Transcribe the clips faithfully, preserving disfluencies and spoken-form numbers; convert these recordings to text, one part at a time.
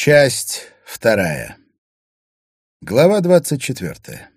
Часть вторая. Глава двадцать четвертая.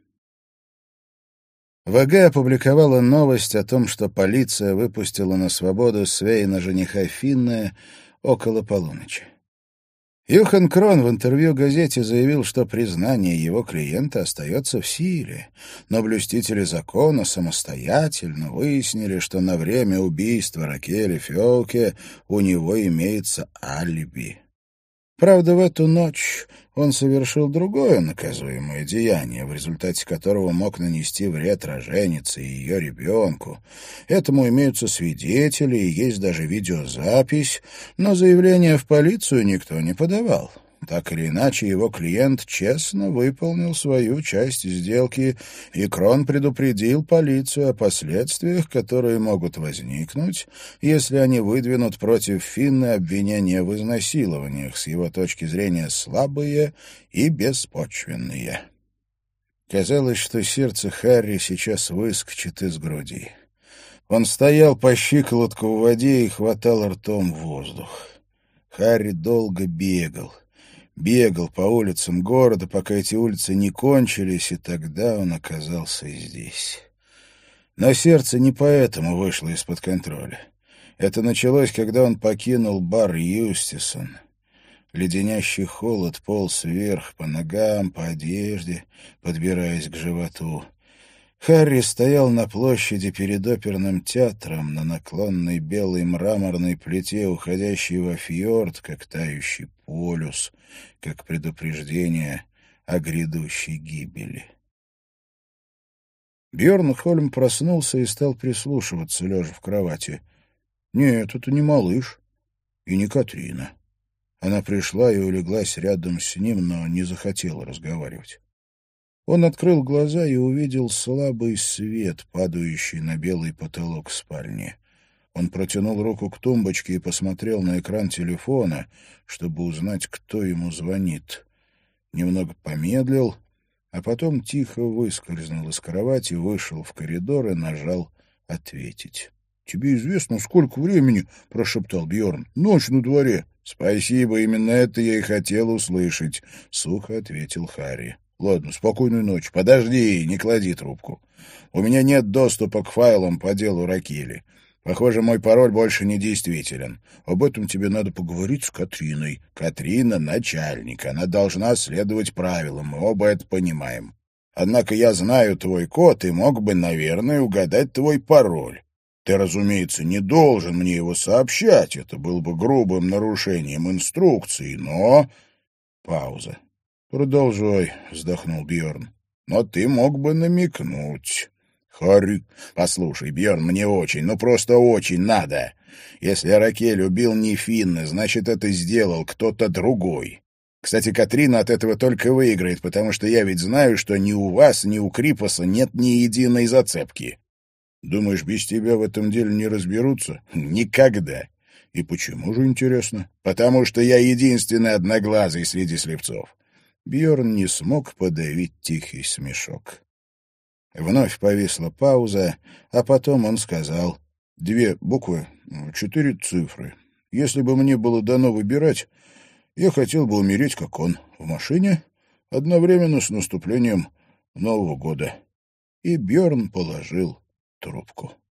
ВГ опубликовала новость о том, что полиция выпустила на свободу Свейна, жениха Финне, около полуночи. Юхан Крон в интервью газете заявил, что признание его клиента остается в силе, но блюстители закона самостоятельно выяснили, что на время убийства Ракели Фёуке у него имеется алиби. Правда, в эту ночь он совершил другое наказуемое деяние, в результате которого мог нанести вред роженице и ее ребенку. Этому имеются свидетели и есть даже видеозапись, но заявление в полицию никто не подавал. Так или иначе, его клиент честно выполнил свою часть сделки, и Крон предупредил полицию о последствиях, которые могут возникнуть, если они выдвинут против Финны обвинения в изнасилованиях, с его точки зрения слабые и беспочвенные. Казалось, что сердце Харри сейчас выскочит из груди. Он стоял по щиколотку в воде и хватал ртом воздух. Харри долго бегал. Бегал по улицам города, пока эти улицы не кончились, и тогда он оказался здесь. Но сердце не поэтому вышло из-под контроля. Это началось, когда он покинул бар «Юстисон». Леденящий холод полз вверх по ногам, по одежде, подбираясь к животу. Харри стоял на площади перед оперным театром на наклонной белой мраморной плите, уходящей во фьорд, как тающий полюс, как предупреждение о грядущей гибели. Бьорн Хольм проснулся и стал прислушиваться, лежа в кровати. Нет, это не малыш и не Катрина. Она пришла и улеглась рядом с ним, но не захотела разговаривать. Он открыл глаза и увидел слабый свет, падающий на белый потолок спальни. Он протянул руку к тумбочке и посмотрел на экран телефона, чтобы узнать, кто ему звонит. Немного помедлил, а потом тихо выскользнул из кровати, вышел в коридор и нажал «Ответить». «Тебе известно, сколько времени?» — прошептал Бьорн. «Ночь на дворе». «Спасибо, именно это я и хотел услышать», — сухо ответил Харри. «Ладно, спокойной ночи. Подожди, не клади трубку. У меня нет доступа к файлам по делу Ракели. Похоже, мой пароль больше не действителен. Об этом тебе надо поговорить с Катриной. Катрина — начальник. Она должна следовать правилам. Мы оба это понимаем. Однако я знаю твой код и мог бы, наверное, угадать твой пароль. Ты, разумеется, не должен мне его сообщать. Это было бы грубым нарушением инструкции, но...» Пауза. «Продолжай», — вздохнул Бьорн. «Но ты мог бы намекнуть». «Харри, послушай, Бьорн, мне очень, ну просто очень надо. Если Ракель убил не Финна, значит, это сделал кто-то другой. Кстати, Катрина от этого только выиграет, потому что я ведь знаю, что ни у вас, ни у Крипаса нет ни единой зацепки. Думаешь, без тебя в этом деле не разберутся? Никогда. И почему же, интересно? Потому что я единственный одноглазый среди слепцов». Бьорн не смог подавить тихий смешок. Вновь повисла пауза, а потом он сказал: «Две буквы, четыре цифры. Если бы мне было дано выбирать, я хотел бы умереть, как он, в машине, одновременно с наступлением Нового года». И Бьорн положил трубку.